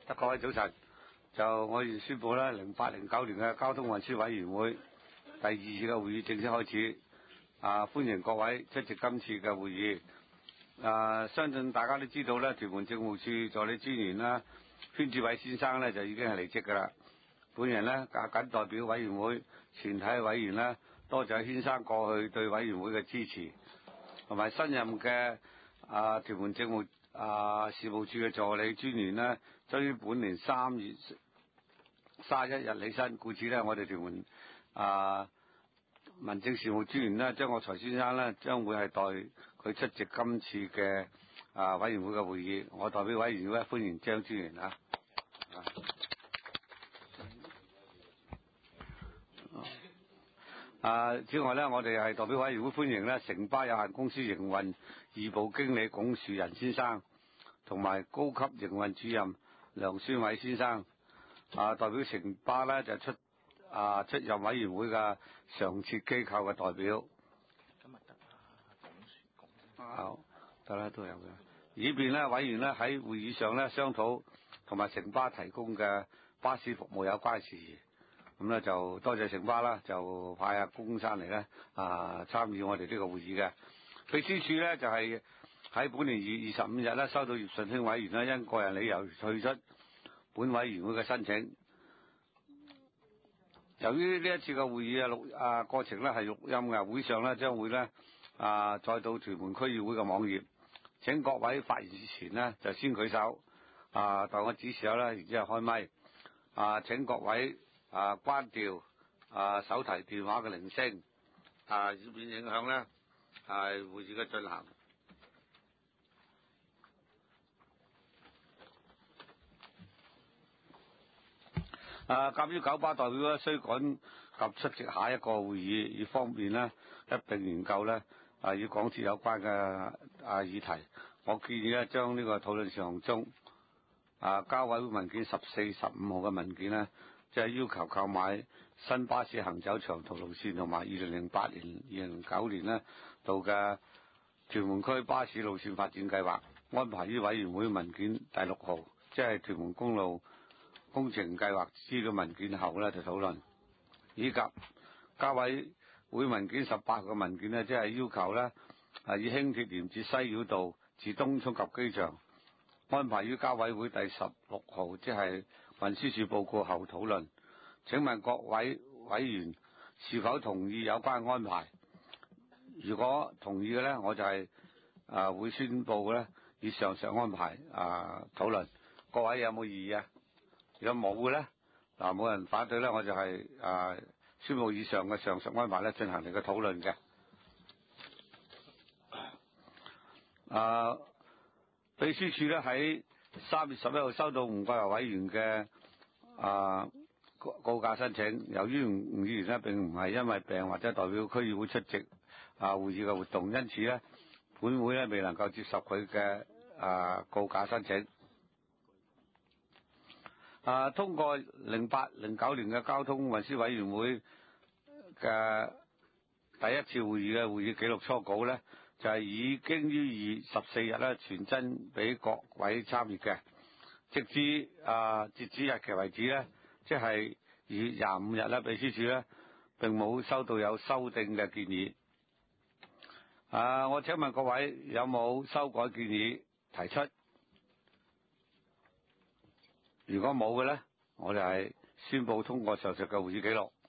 各位早晨，我現宣布啦，08-09年嘅交通運輸委員會第二次嘅會議正式開始。歡迎各位出席今次嘅會議。相信大家都知道咧，屯門政務處助理專員啦，禤志偉先生咧就已經係離職㗎啦。本人咧謹代表委員會全體委員咧，多謝禤生過去對委員會嘅支持，同埋新任嘅屯門政務事務處嘅助理專員呢，將於本年3月31日履新，故此呢，我哋屯門民政事務專員呢，張國財先生呢，將會係代佢出席今次嘅委員會嘅會議。我代表委員會歡迎張專員啊。此外呢，我哋係代表委員會歡迎呢城巴有限公司營運二部經理龔樹人先生，同埋高級營運主任梁宣偉先生。代表城巴呢就出任委員會嘅常設機構嘅代表。今日得啦，都有嘅，以便呢委員呢喺會議上呢商討同埋城巴提供嘅巴士服務有關事宜。咁咧就多謝城巴啦，就派阿公生嚟咧參與我哋呢個會議嘅。秘書處咧就係喺本年2月25日咧收到葉順興委員咧因個人理由退出本委員會嘅申請。由於呢一次嘅會議過程咧係錄音嘅，會上咧將會咧再到屯門區議會嘅網頁。請各位發言之前呢，就先舉手，待我指示咗啦，然之後開咪。請各位關掉手提電話嘅鈴聲，以免影響咧會議嘅進行。鑑於九巴代表咧需趕及出席下一個會議，以方便咧一並研究咧與港鐵有關嘅議題，我建議咧將呢個討論事項中交委會文件14、15號嘅文件咧，即係要求購買新巴士行走長途路線，同埋2008年、2009年呢度嘅屯門區巴士路線發展計劃，安排於委員會文件第6號，即係屯門公路工程計劃資料文件後呢就討論，以及交委會文件18號嘅文件呢，即係要求呢以輕鐵連接西繞道至東涌及機場，安排於交委會第16號，即係運輸署報告後討論。請問各位委員是否同意有關安排？如果同意嘅呢，我就係會宣佈呢以上述安排討論。各位有冇異議啊？如果冇嘅呢，冇人反對呢，我就係宣佈以上嘅上述安排呢進行嚟嘅討論嘅。秘書處呢喺3月11號收到吳桂華委員嘅告假申請，由於吳議員呢並唔係因為病或者代表區議會出席會議嘅活動，因此呢本會呢未能夠接受佢嘅告假申請。通過08-09年嘅交通運輸委員會嘅第一次會議嘅會議記錄初稿呢，就係已經於2月14日呢傳真俾各位參與嘅，截止日期為止呢，即係2月25日呢，秘書處呢並冇收到有修訂嘅建議。我請問各位有冇修改建議提出？如果冇嘅呢，我哋係宣佈通過上述嘅會議記錄。